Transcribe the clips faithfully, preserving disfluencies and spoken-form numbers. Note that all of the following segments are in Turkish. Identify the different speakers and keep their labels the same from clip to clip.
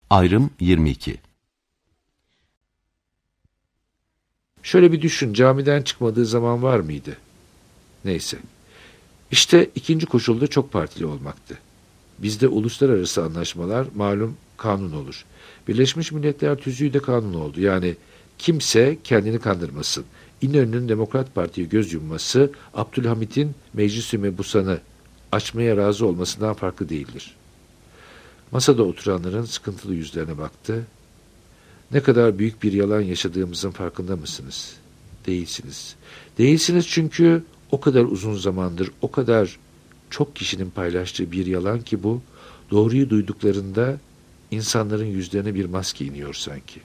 Speaker 1: Ayrım yirmi iki.
Speaker 2: Şöyle bir düşün, camiden çıkmadığı zaman var mıydı? Neyse. İşte ikinci koşul da çok partili olmaktı. Bizde uluslararası anlaşmalar malum kanun olur. Birleşmiş Milletler tüzüğü de kanun oldu. Yani kimse kendini kandırmasın. İnönü'nün Demokrat Parti'ye göz yumması, Abdülhamit'in Meclis-i Mebusan'ı açmaya razı olmasından farklı değildir. Masada oturanların sıkıntılı yüzlerine baktı. Ne kadar büyük bir yalan yaşadığımızın farkında mısınız? Değilsiniz. Değilsiniz çünkü o kadar uzun zamandır, o kadar çok kişinin paylaştığı bir yalan ki bu, doğruyu duyduklarında insanların yüzlerine bir maske iniyor sanki.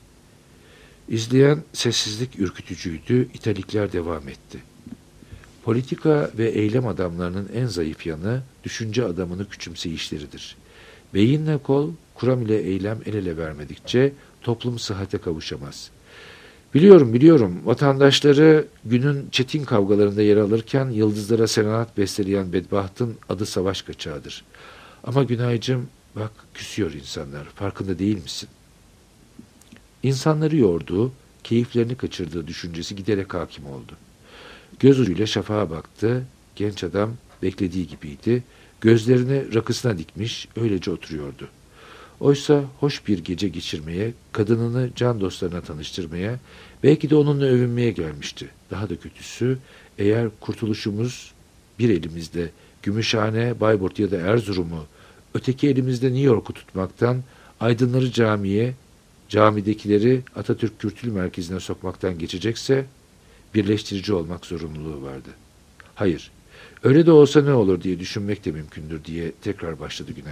Speaker 2: İzleyen sessizlik ürkütücüydü, italikler devam etti. Politika ve eylem adamlarının en zayıf yanı, düşünce adamını küçümseyişleridir. Beyinle kol, kuram ile eylem el ele vermedikçe toplum sıhhate kavuşamaz. Biliyorum, biliyorum, vatandaşları günün çetin kavgalarında yer alırken yıldızlara serenat besteleyen bedbahtın adı savaş kaçağıdır. Ama Günaycığım, bak küsüyor insanlar, farkında değil misin? İnsanları yorduğu, keyiflerini kaçırdığı düşüncesi giderek hakim oldu. Göz ucuyla şafağa baktı, genç adam beklediği gibiydi, gözlerini rakısına dikmiş, öylece oturuyordu. Oysa hoş bir gece geçirmeye, kadınını can dostlarına tanıştırmaya, belki de onunla övünmeye gelmişti. Daha da kötüsü, eğer kurtuluşumuz bir elimizde Gümüşhane, Bayburt ya da Erzurum'u, öteki elimizde New York'u tutmaktan, aydınları camiye, camidekileri Atatürk Kültür Merkezi'ne sokmaktan geçecekse, birleştirici olmak zorunluluğu vardı. Hayır, öyle de olsa ne olur diye düşünmek de mümkündür diye tekrar başladı Günay.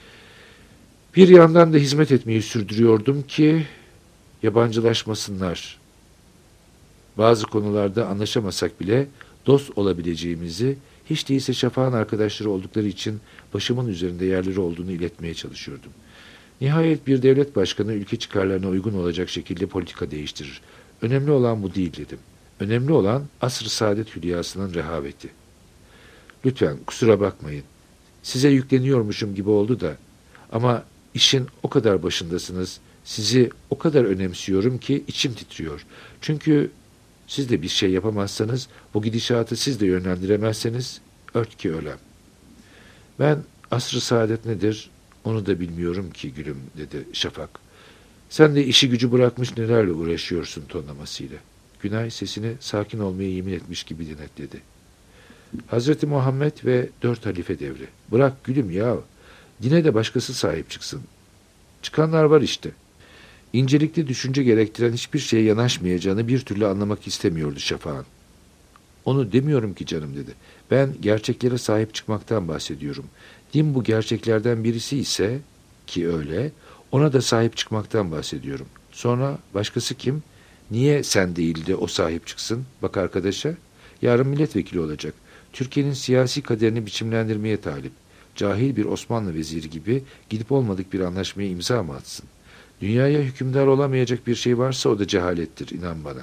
Speaker 2: Bir yandan da hizmet etmeyi sürdürüyordum ki yabancılaşmasınlar. Bazı konularda anlaşamasak bile dost olabileceğimizi, hiç değilse Şafak'ın arkadaşları oldukları için başımın üzerinde yerleri olduğunu iletmeye çalışıyordum. Nihayet bir devlet başkanı ülke çıkarlarına uygun olacak şekilde politika değiştirir. Önemli olan bu değil dedim. Önemli olan asr-ı saadet hülyasının rehaveti. Lütfen kusura bakmayın. Size yükleniyormuşum gibi oldu da ama işin o kadar başındasınız, sizi o kadar önemsiyorum ki içim titriyor. Çünkü siz de bir şey yapamazsanız, bu gidişatı siz de yönlendiremezseniz, ört ki ölem. Ben asr-ı saadet nedir, onu da bilmiyorum ki gülüm, dedi Şafak. Sen de işi gücü bırakmış nelerle uğraşıyorsun tonlamasıyla. Günay sesini sakin olmaya yemin etmiş gibi denetledi. Hazreti Muhammed ve dört halife devri. Bırak gülüm ya, dine de başkası sahip çıksın. Çıkanlar var işte. İncelikli düşünce gerektiren hiçbir şeye yanaşmayacağını bir türlü anlamak istemiyordu Şafak'ın. Onu demiyorum ki canım, dedi. Ben gerçeklere sahip çıkmaktan bahsediyorum. Din bu gerçeklerden birisi ise, ki öyle, ona da sahip çıkmaktan bahsediyorum. Sonra başkası kim? Niye sen değil de o sahip çıksın? Bak arkadaşa, yarın milletvekili olacak. Türkiye'nin siyasi kaderini biçimlendirmeye talip. Cahil bir Osmanlı veziri gibi gidip olmadık bir anlaşmaya imza mı atsın? Dünyaya hükümdar olamayacak bir şey varsa o da cehalettir, inan bana.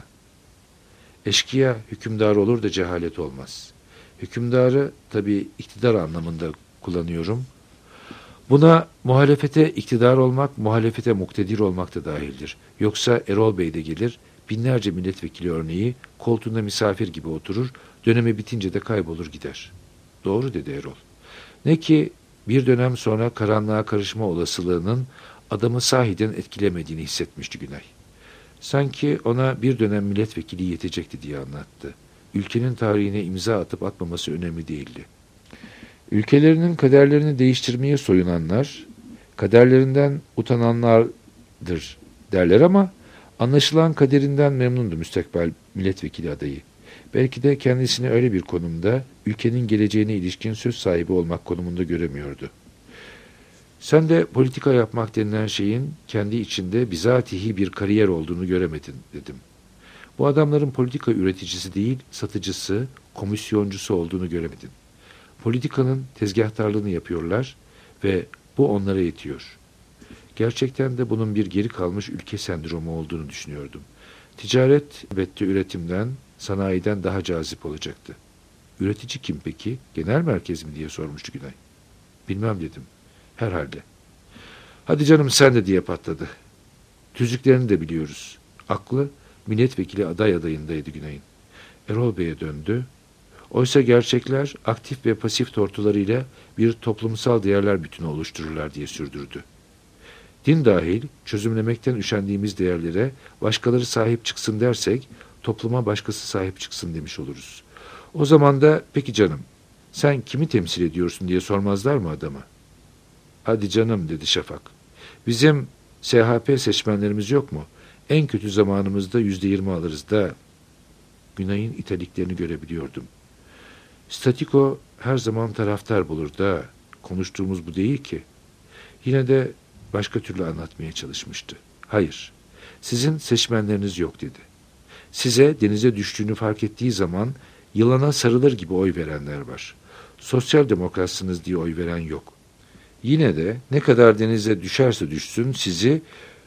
Speaker 2: Eşkıya hükümdar olur da cehalet olmaz. Hükümdarı tabii iktidar anlamında kullanıyorum. Buna muhalefete iktidar olmak, muhalefete muktedir olmak da dahildir. Yoksa Erol Bey de gelir, binlerce milletvekili örneği koltuğunda misafir gibi oturur, dönemi bitince de kaybolur gider. Doğru, dedi Erol. Ne ki bir dönem sonra karanlığa karışma olasılığının adamı sahiden etkilemediğini hissetmişti Günay. Sanki ona bir dönem milletvekili yetecekti diye anlattı. Ülkenin tarihine imza atıp atmaması önemli değildi. Ülkelerinin kaderlerini değiştirmeye soyunanlar, kaderlerinden utananlardır derler ama anlaşılan kaderinden memnundu müstakbel milletvekili adayı. Belki de kendisini öyle bir konumda, ülkenin geleceğine ilişkin söz sahibi olmak konumunda göremiyordu. Sen de politika yapmak denilen şeyin kendi içinde bizatihi bir kariyer olduğunu göremedin, dedim. Bu adamların politika üreticisi değil, satıcısı, komisyoncusu olduğunu göremedin. Politikanın tezgahtarlığını yapıyorlar ve bu onlara yetiyor. Gerçekten de bunun bir geri kalmış ülke sendromu olduğunu düşünüyordum. Ticaret, elbette üretimden, sanayiden daha cazip olacaktı. Üretici kim peki? Genel merkez mi diye sormuştu Günay. Bilmem, dedim. Herhalde. Hadi canım sen de diye patladı. Tüzüklerini de biliyoruz. Aklı milletvekili aday adayındaydı Günay'ın. Erol Bey'e döndü. Oysa gerçekler aktif ve pasif tortularıyla bir toplumsal değerler bütünü oluştururlar diye sürdürdü. Din dahil çözümlemekten üşendiğimiz değerlere başkaları sahip çıksın dersek topluma başkası sahip çıksın demiş oluruz. O zaman da peki canım sen kimi temsil ediyorsun diye sormazlar mı adama? Hadi canım dedi Şafak. Bizim S H P seçmenlerimiz yok mu? En kötü zamanımızda yüzde yirmi alırız da. Günay'ın italiklerini görebiliyordum. Statiko her zaman taraftar bulur da. Konuştuğumuz bu değil ki. Yine de başka türlü anlatmaya çalışmıştı. Hayır, sizin seçmenleriniz yok dedi. Size denize düştüğünü fark ettiği zaman yılana sarılır gibi oy verenler var. Sosyal demokratsınız diye oy veren yok. Yine de ne kadar denize düşerse düşsün sizi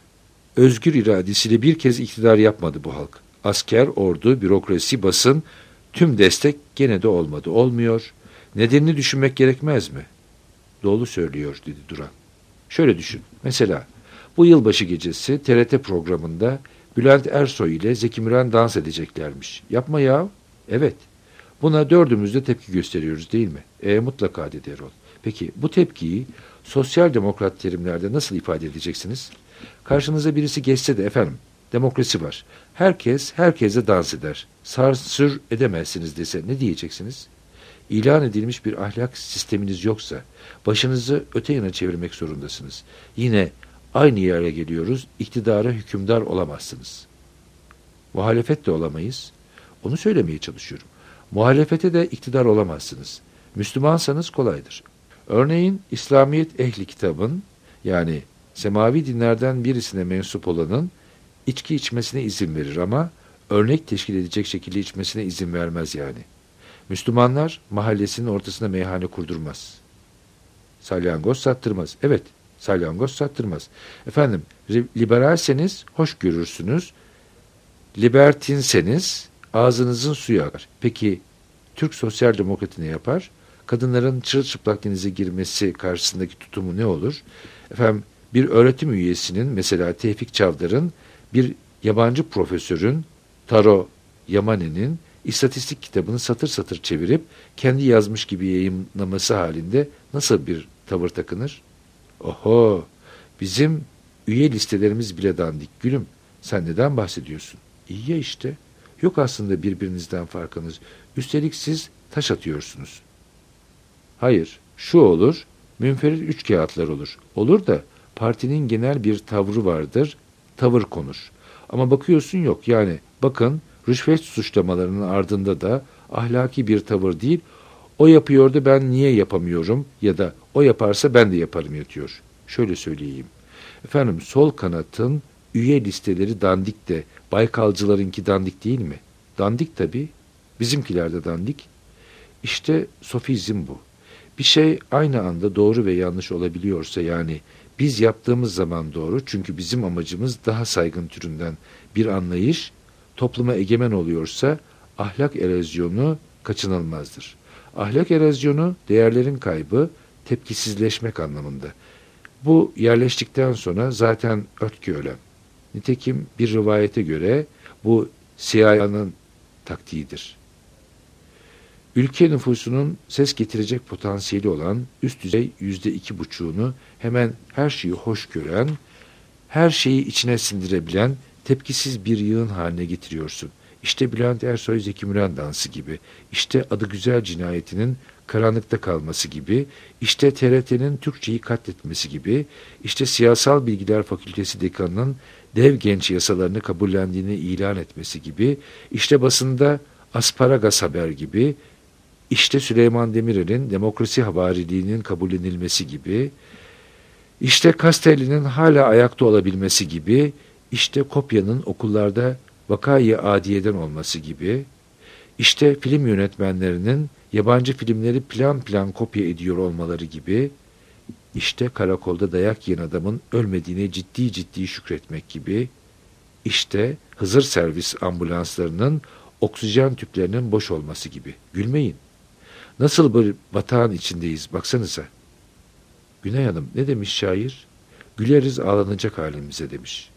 Speaker 2: özgür iradesiyle bir kez iktidar yapmadı bu halk. Asker, ordu, bürokrasi, basın tüm destek gene de olmadı. Olmuyor. Nedenini düşünmek gerekmez mi? Doğru söylüyor dedi Duran. Şöyle düşün. Mesela bu yılbaşı gecesi T R T programında Bülent Ersoy ile Zeki Müren dans edeceklermiş. Yapma ya. Evet. Buna dördümüz de tepki gösteriyoruz değil mi? E mutlaka dedi Erol. Peki bu tepkiyi sosyal demokrat terimlerde nasıl ifade edeceksiniz? Karşınıza birisi geçse de efendim demokrasi var. Herkes herkese dans eder. Sansür edemezsiniz dese ne diyeceksiniz? İlan edilmiş bir ahlak sisteminiz yoksa başınızı öte yana çevirmek zorundasınız. Yine aynı yere geliyoruz. İktidara hükümdar olamazsınız. Muhalefet de olamayız. Onu söylemeye çalışıyorum. Muhalefete de iktidar olamazsınız. Müslümansanız kolaydır. Örneğin İslamiyet ehli kitabın yani semavi dinlerden birisine mensup olanın içki içmesine izin verir ama örnek teşkil edecek şekilde içmesine izin vermez yani. Müslümanlar mahallesinin ortasına meyhane kurdurmaz. Salyangoz sattırmaz. Evet, salyangoz sattırmaz. Efendim, liberalseniz hoş görürsünüz. Libertinseniz ağzınızın suyu akar. Peki Türk sosyal demokratı ne yapar? Kadınların çırılçıplak denize girmesi karşısındaki tutumu ne olur? Efendim, bir öğretim üyesinin mesela Tevfik Çavdar'ın bir yabancı profesörün Taro Yamane'nin istatistik kitabını satır satır çevirip kendi yazmış gibi yayınlaması halinde nasıl bir tavır takınır? Oho, bizim üye listelerimiz bile dandik gülüm. Sen neden bahsediyorsun? İyi ya işte. Yok aslında birbirinizden farkınız. Üstelik siz taş atıyorsunuz. Hayır, şu olur, münferit üç kağıtlar olur. Olur da partinin genel bir tavrı vardır, tavır konur. Ama bakıyorsun yok yani bakın rüşvet suçlamalarının ardında da ahlaki bir tavır değil, o yapıyordu ben niye yapamıyorum ya da o yaparsa ben de yaparım yatıyor. Şöyle söyleyeyim. Efendim sol kanatın üye listeleri dandik de Baykalcılarınki dandik değil mi? Dandik tabii. Bizimkiler de dandik. İşte sofizm bu. Bir şey aynı anda doğru ve yanlış olabiliyorsa yani biz yaptığımız zaman doğru çünkü bizim amacımız daha saygın türünden bir anlayış topluma egemen oluyorsa ahlak erozyonu kaçınılmazdır. Ahlak erozyonu değerlerin kaybı, tepkisizleşmek anlamında. Bu yerleştikten sonra zaten örtkü ölem. Nitekim bir rivayete göre bu C I A'nın taktiğidir. Ülke nüfusunun ses getirecek potansiyeli olan üst düzey yüzde iki buçuğunu hemen her şeyi hoş gören, her şeyi içine sindirebilen tepkisiz bir yığın haline getiriyorsun. İşte Bülent Ersoy Zeki Müren dansı gibi, işte Adı Güzel cinayetinin karanlıkta kalması gibi, işte T R T'nin Türkçeyi katletmesi gibi, işte Siyasal Bilgiler Fakültesi dekanının dev genç yasalarını kabullendiğini ilan etmesi gibi, işte basında asparagas haber gibi, işte Süleyman Demirel'in demokrasi havariliğinin kabullenilmesi gibi, işte Castelli'nin hala ayakta olabilmesi gibi, işte kopyanın okullarda vakayı adiyeden olması gibi, işte film yönetmenlerinin yabancı filmleri plan plan kopya ediyor olmaları gibi, işte karakolda dayak yiyen adamın ölmediğine ciddi ciddi şükretmek gibi, işte Hızır servis ambulanslarının oksijen tüplerinin boş olması gibi. Gülmeyin. Nasıl bir batağın içindeyiz baksanıza. Güney Hanım ne demiş şair? Güleriz ağlanacak halimize demiş.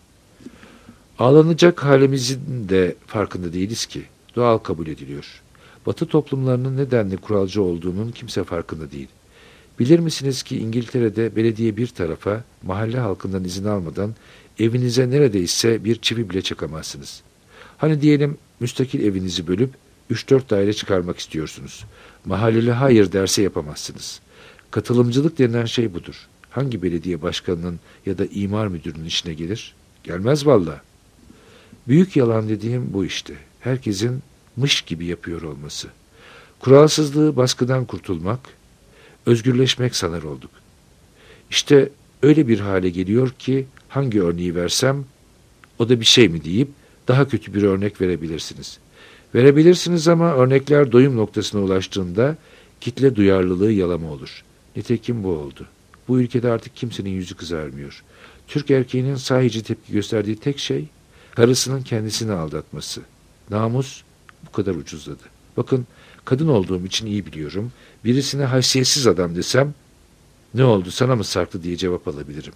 Speaker 2: Ağlanacak halimizin de farkında değiliz ki. Doğal kabul ediliyor. Batı toplumlarının nedenli kuralcı olduğunun kimse farkında değil. Bilir misiniz ki İngiltere'de belediye bir tarafa mahalle halkından izin almadan evinize neredeyse bir çivi bile çakamazsınız. Hani diyelim müstakil evinizi bölüp üç dört daire çıkarmak istiyorsunuz. Mahalleli hayır derse yapamazsınız. Katılımcılık denilen şey budur. Hangi belediye başkanının ya da imar müdürünün işine gelir? Gelmez valla. Büyük yalan dediğim bu işte. Herkesin mış gibi yapıyor olması. Kuralsızlığı, baskıdan kurtulmak, özgürleşmek sanar olduk. İşte öyle bir hale geliyor ki hangi örneği versem o da bir şey mi deyip daha kötü bir örnek verebilirsiniz. Verebilirsiniz ama örnekler doyum noktasına ulaştığında kitle duyarlılığı yalama olur. Nitekim bu oldu. Bu ülkede artık kimsenin yüzü kızarmıyor. Türk erkeğinin sahici tepki gösterdiği tek şey karısının kendisini aldatması. Namus bu kadar ucuzladı. Bakın, kadın olduğum için iyi biliyorum. Birisine haysiyetsiz adam desem ne oldu sana mı sarktı diye cevap alabilirim.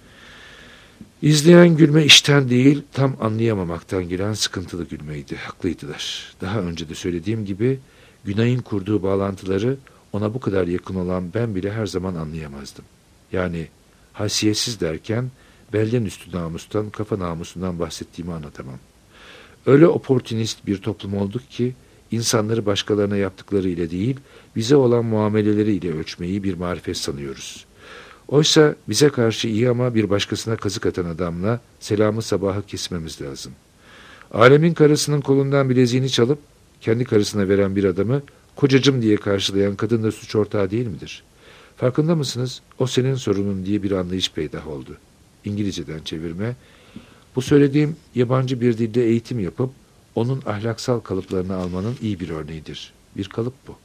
Speaker 2: İzleyen gülme işten değil, tam anlayamamaktan gelen sıkıntılı gülmeydi. Haklıydılar. Daha önce de söylediğim gibi Günay'ın kurduğu bağlantıları ona bu kadar yakın olan ben bile her zaman anlayamazdım. Yani haysiyetsiz derken belden üstü namustan, kafa namusundan bahsettiğimi anlatamam. Öyle oportunist bir toplum olduk ki insanları başkalarına yaptıkları ile değil, bize olan muameleleri ile ölçmeyi bir marifet sanıyoruz. Oysa bize karşı iyi ama bir başkasına kazık atan adamla selamı sabahı kesmemiz lazım. Alemin karısının kolundan bileziğini çalıp kendi karısına veren bir adamı kocacım diye karşılayan kadın da suç ortağı değil midir? Farkında mısınız? O senin sorunun diye bir anlayış peydah oldu. İngilizceden çevirme. Bu söylediğim yabancı bir dilde eğitim yapıp onun ahlaksal kalıplarını almanın iyi bir örneğidir. Bir kalıp bu.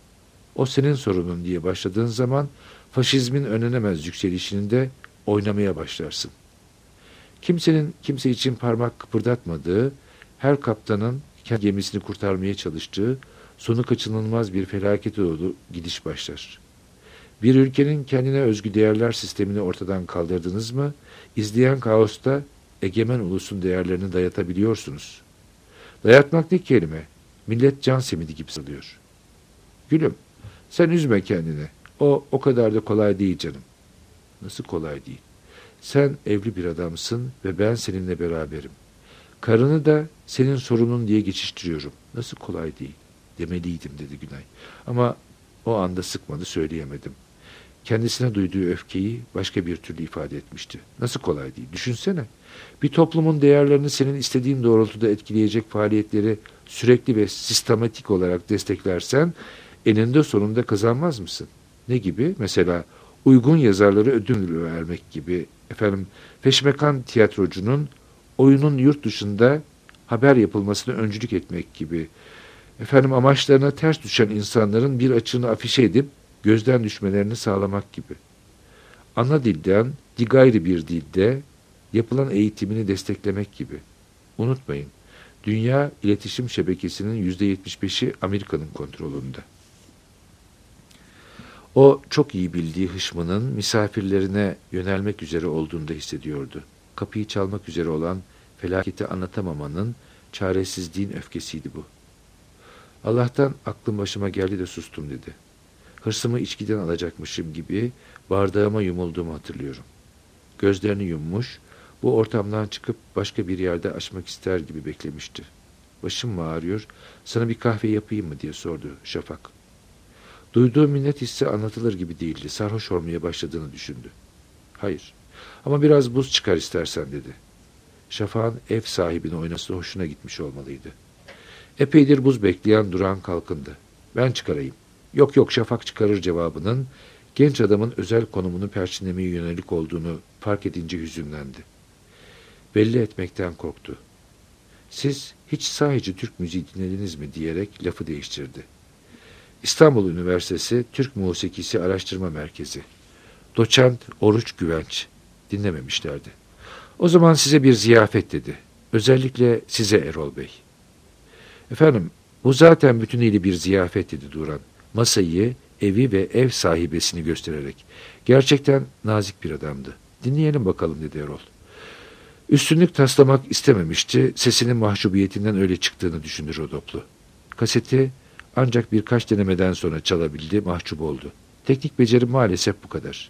Speaker 2: O senin sorunun diye başladığın zaman faşizmin önlenemez yükselişini de oynamaya başlarsın. Kimsenin kimse için parmak kıpırdatmadığı, her kaptanın kendi gemisini kurtarmaya çalıştığı, sonu kaçınılmaz bir felakete doğru gidiş başlar. Bir ülkenin kendine özgü değerler sistemini ortadan kaldırdınız mı, izleyen kaosta egemen ulusun değerlerini dayatabiliyorsunuz. Dayatmak ne kelime? Millet can simidi gibi salıyor. Gülüm, sen üzme kendini. O, o kadar da kolay değil canım. Nasıl kolay değil? Sen evli bir adamsın ve ben seninle beraberim. Karını da senin sorunun diye geçiştiriyorum. Nasıl kolay değil? Demeliydim dedi Günay. Ama o anda sıkmadı, söyleyemedim. Kendisine duyduğu öfkeyi başka bir türlü ifade etmişti. Nasıl kolay değil? Düşünsene. Bir toplumun değerlerini senin istediğin doğrultuda etkileyecek faaliyetleri sürekli ve sistematik olarak desteklersen eninde sonunda kazanmaz mısın? Ne gibi? Mesela uygun yazarlara ödül vermek gibi. Efendim, feşmekan tiyatrocunun oyunun yurt dışında haber yapılmasına öncülük etmek gibi. Efendim, amaçlarına ters düşen insanların bir açığını afişe edip gözden düşmelerini sağlamak gibi. Ana dilden digayrı bir dilde yapılan eğitimini desteklemek gibi. Unutmayın, dünya iletişim şebekesinin yüzde yetmiş beşi Amerika'nın kontrolünde. O çok iyi bildiği hışmının misafirlerine yönelmek üzere olduğunu da hissediyordu. Kapıyı çalmak üzere olan felaketi anlatamamanın, çaresizliğin öfkesiydi bu. Allah'tan aklım başıma geldi de sustum dedi. Hırsımı içkiden alacakmışım gibi bardağıma yumulduğumu hatırlıyorum. Gözlerini yummuş, bu ortamdan çıkıp başka bir yerde açmak ister gibi beklemişti. Başım mı ağrıyor, sana bir kahve yapayım mı diye sordu Şafak. Duyduğu minnet hissi anlatılır gibi değildi. Sarhoş olmaya başladığını düşündü. Hayır, ama biraz buz çıkar istersen dedi. Şafak'ın ev sahibini oynası hoşuna gitmiş olmalıydı. Epeydir buz bekleyen Duran kalkındı. Ben çıkarayım. Yok yok Şafak çıkarır cevabının genç adamın özel konumunu perçinlemeye yönelik olduğunu fark edince hüzünlendi. Belli etmekten korktu. Siz hiç sahici Türk müziği dinlediniz mi diyerek lafı değiştirdi. İstanbul Üniversitesi Türk Musikisi Araştırma Merkezi. Doçent Oruç Güvenç. Dinlememişlerdi. O zaman size bir ziyafet dedi. Özellikle size Erol Bey. Efendim, bu zaten bütünüyle bir ziyafet dedi Duran. Masayı, evi ve ev sahibesini göstererek. Gerçekten nazik bir adamdı. Dinleyelim bakalım dedi Erol. Üstünlük taslamak istememişti. Sesinin mahcubiyetinden öyle çıktığını düşündü Rodoplu. Kaseti ancak birkaç denemeden sonra çalabildi, mahcup oldu. Teknik beceri maalesef bu kadar.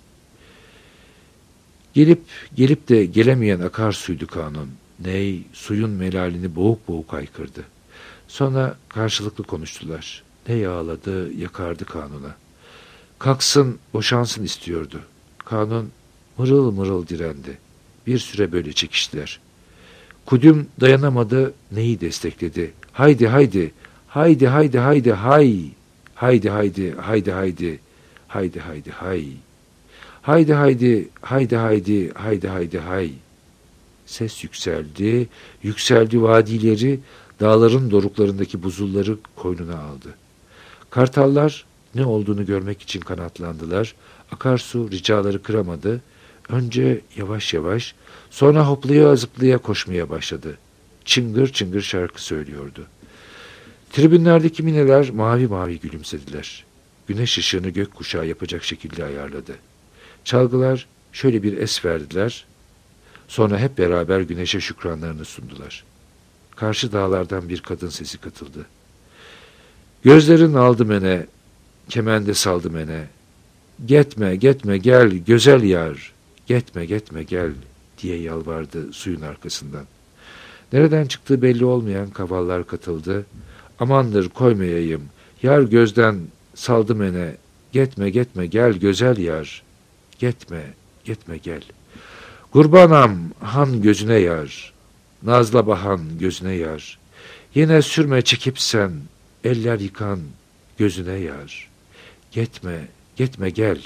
Speaker 2: Gelip gelip de gelemeyen akarsuydu kanun. Ney, suyun melalini boğuk boğuk haykırdı. Sonra karşılıklı konuştular. Ney ağladı, yakardı kanuna. Kalksın, boşansın istiyordu. Kanun mırıl mırıl direndi. Bir süre böyle çekiştiler. Kudüm dayanamadı, Ney'i destekledi. Haydi haydi, haydi haydi haydi hay. Haydi haydi haydi haydi. Haydi haydi hay. Haydi haydi haydi haydi haydi haydi hay. Ses yükseldi, yükseldi vadileri, dağların doruklarındaki buzulları koynuna aldı. Kartallar ne olduğunu görmek için kanatlandılar. Akarsu ricaları kıramadı. Önce yavaş yavaş, sonra hoplaya zıplaya koşmaya başladı. Çıngır çıngır şarkı söylüyordu. Tribünlerdeki mineler mavi mavi gülümsediler. Güneş ışığını gökkuşağı yapacak şekilde ayarladı. Çalgılar şöyle bir es verdiler. Sonra hep beraber güneşe şükranlarını sundular. Karşı dağlardan bir kadın sesi katıldı. Gözlerin aldı mene, kemende saldı mene. Getme, getme gel, güzel yar. Getme, getme gel diye yalvardı suyun arkasından. Nereden çıktığı belli olmayan kavallar katıldı. Amandır koymayayım, yar gözden saldı mene. Getme, getme gel, güzel yar. Getme, getme gel. Kurbanam han gözüne yar. Nazla bahan gözüne yar. Yine sürme çekip sen, eller yıkan gözüne yar. Getme, getme gel.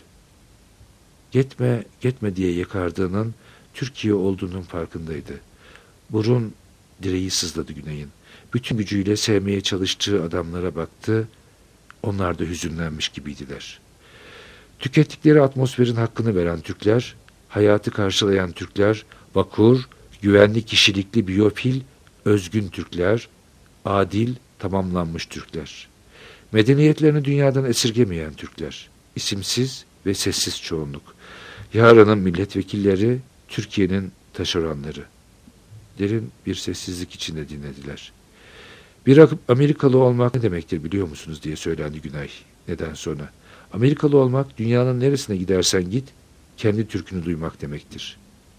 Speaker 2: Getme, getme diye yakardığının Türkiye olduğunun farkındaydı. Burun direği sızladı Güney'in. Bütün gücüyle sevmeye çalıştığı adamlara baktı. Onlar da hüzünlenmiş gibiydiler. Tükettikleri atmosferin hakkını veren Türkler, hayatı karşılayan Türkler, vakur, güvenli kişilikli biyofil, özgün Türkler, adil, tamamlanmış Türkler. Medeniyetlerini dünyadan esirgemeyen Türkler, isimsiz ve sessiz çoğunluk. Yarının milletvekilleri, Türkiye'nin taşeronları. Derin bir sessizlik içinde dinlediler. Bir Amerikalı olmak ne demektir biliyor musunuz diye söylendi Günay. Neden sonra? Amerikalı olmak dünyanın neresine gidersen git, kendi Türk'ünü duymak demektir.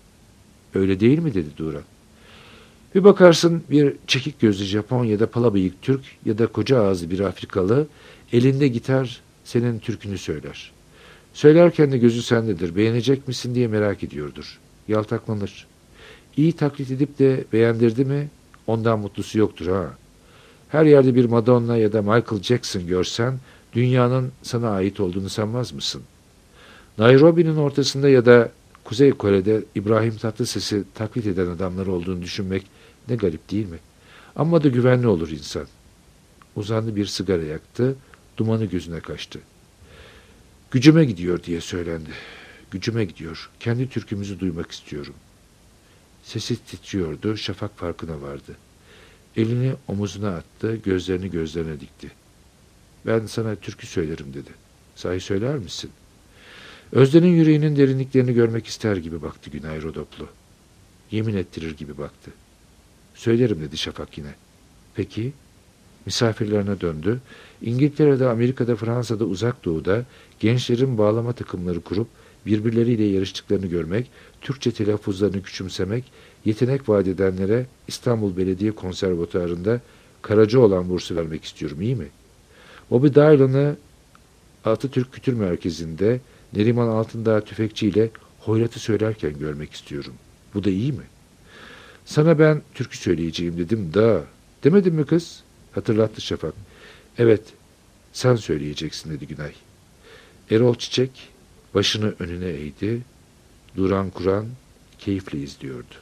Speaker 2: Öyle değil mi dedi Duran. Bir bakarsın bir çekik gözlü Japon ya da palabıyık Türk ya da koca ağızlı bir Afrikalı elinde gitar senin Türk'ünü söyler. Söylerken de gözü sendedir, beğenecek misin diye merak ediyordur. Yaltaklanır. İyi taklit edip de beğendirdi mi ondan mutlusu yoktur ha. Her yerde bir Madonna ya da Michael Jackson görsen dünyanın sana ait olduğunu sanmaz mısın? Nairobi'nin ortasında ya da Kuzey Kore'de İbrahim Tatlıses'i taklit eden adamlar olduğunu düşünmek ne garip değil mi? Ama da güvenli olur insan. Uzandı bir sigara yaktı, dumanı gözüne kaçtı. Gücüme gidiyor diye söylendi. Gücüme gidiyor, kendi türkümüzü duymak istiyorum. Sesi titriyordu, şafak farkına vardı. Elini omuzuna attı, gözlerini gözlerine dikti. Ben sana türkü söylerim dedi. Sahi söyler misin? Özden'in yüreğinin derinliklerini görmek ister gibi baktı Günay Rodoplu. Yemin ettirir gibi baktı. Söylerim dedi Şafak yine. Peki? Misafirlerine döndü. İngiltere'de, Amerika'da, Fransa'da, Uzak Doğu'da gençlerin bağlama takımları kurup birbirleriyle yarıştıklarını görmek, Türkçe telaffuzlarını küçümsemek, yetenek vaat edenlere İstanbul Belediye Konservatuarı'nda Karacaoğlan bursu vermek istiyorum, iyi mi? Bobby Dylan'ı Atatürk Kültür Merkezi'nde Neriman Altındağ tüfekçi ile hoyratı söylerken görmek istiyorum. Bu da iyi mi? Sana ben türkü söyleyeceğim dedim da. Demedin mi kız? Hatırlattı Şafak. Evet, sen söyleyeceksin dedi Günay. Erol Çiçek başını önüne eğdi. Duran Kur'an keyifle izliyordu.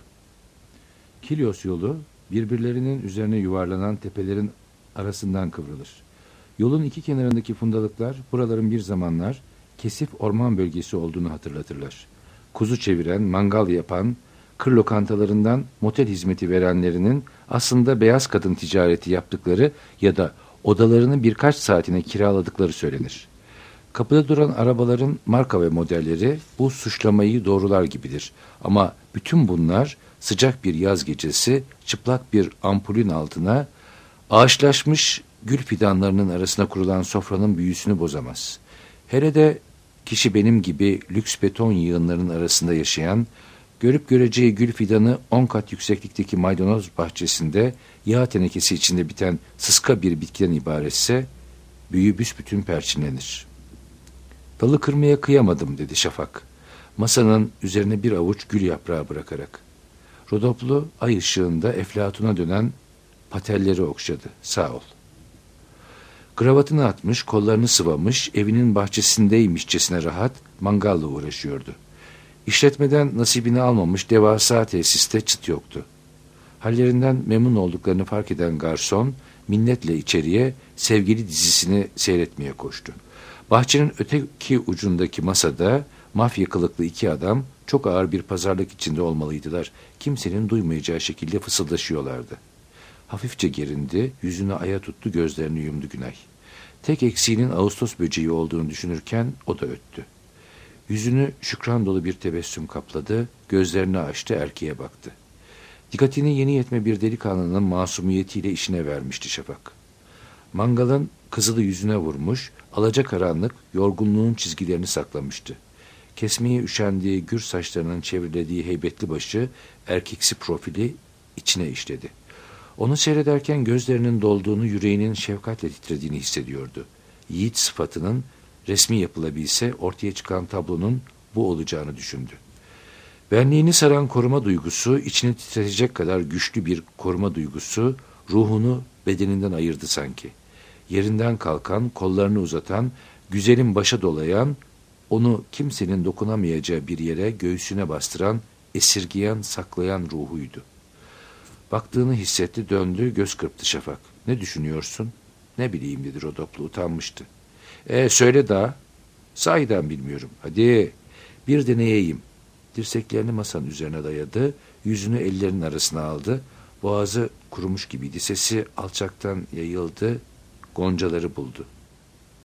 Speaker 1: Kilyos yolu birbirlerinin üzerine yuvarlanan tepelerin arasından kıvrılır. Yolun iki kenarındaki fundalıklar buraların bir zamanlar kesif orman bölgesi olduğunu hatırlatırlar. Kuzu çeviren, mangal yapan, kır lokantalarından motel hizmeti verenlerinin aslında beyaz kadın ticareti yaptıkları ya da odalarını birkaç saatine kiraladıkları söylenir. Kapıda duran arabaların marka ve modelleri bu suçlamayı doğrular gibidir. Ama bütün bunlar sıcak bir yaz gecesi çıplak bir ampulün altına ağaçlaşmış gül fidanlarının arasına kurulan sofranın büyüsünü bozamaz. Hele de kişi benim gibi lüks beton yığınlarının arasında yaşayan, görüp göreceği gül fidanı on kat yükseklikteki maydanoz bahçesinde yağ tenekesi içinde biten sıska bir bitkiden ibaretse, büyü büsbütün perçinlenir. Dalı kırmaya kıyamadım dedi Şafak, masanın üzerine bir avuç gül yaprağı bırakarak. Rodoplu ay ışığında Eflatun'a dönen patelleri okşadı. Sağ ol. Kravatını atmış, kollarını sıvamış, evinin bahçesindeymişçesine rahat, mangalla uğraşıyordu. İşletmeden nasibini almamış devasa tesiste çıt yoktu. Hallerinden memnun olduklarını fark eden garson, minnetle içeriye Sevgili dizisini seyretmeye koştu. Bahçenin öteki ucundaki masada mafya kılıklı iki adam çok ağır bir pazarlık içinde olmalıydılar. Kimsenin duymayacağı şekilde fısıldaşıyorlardı. Hafifçe gerindi, yüzünü aya tuttu, gözlerini yumdu Günay. Tek eksiğinin Ağustos böceği olduğunu düşünürken o da öttü. Yüzünü şükran dolu bir tebessüm kapladı, gözlerini açtı, erkeğe baktı. Dikkatini yeni yetme bir delikanlının masumiyetiyle işine vermişti Şafak. Mangalın kızılı yüzüne vurmuş, alacakaranlık yorgunluğun çizgilerini saklamıştı. Kesmeye üşendiği gür saçlarının çevrilediği heybetli başı, erkeksi profili içine işledi. Onu seyrederken gözlerinin dolduğunu, yüreğinin şefkatle titrediğini hissediyordu. Yiğit sıfatının resmi yapılabilse ortaya çıkan tablonun bu olacağını düşündü. Benliğini saran koruma duygusu, içini titretecek kadar güçlü bir koruma duygusu, ruhunu bedeninden ayırdı sanki. Yerinden kalkan, kollarını uzatan, güzelin başa dolayan, onu kimsenin dokunamayacağı bir yere göğsüne bastıran, esirgiyen, saklayan ruhuydu. Baktığını hissetti, döndü, göz kırptı Şafak. Ne düşünüyorsun? Ne bileyim dedi Rodoplu, utanmıştı. E söyle daha. Sahiden bilmiyorum. Hadi bir deneyeyim. Dirseklerini masanın üzerine dayadı, yüzünü ellerinin arasına aldı. Boğazı kurumuş gibiydi, sesi alçaktan yayıldı, goncaları buldu.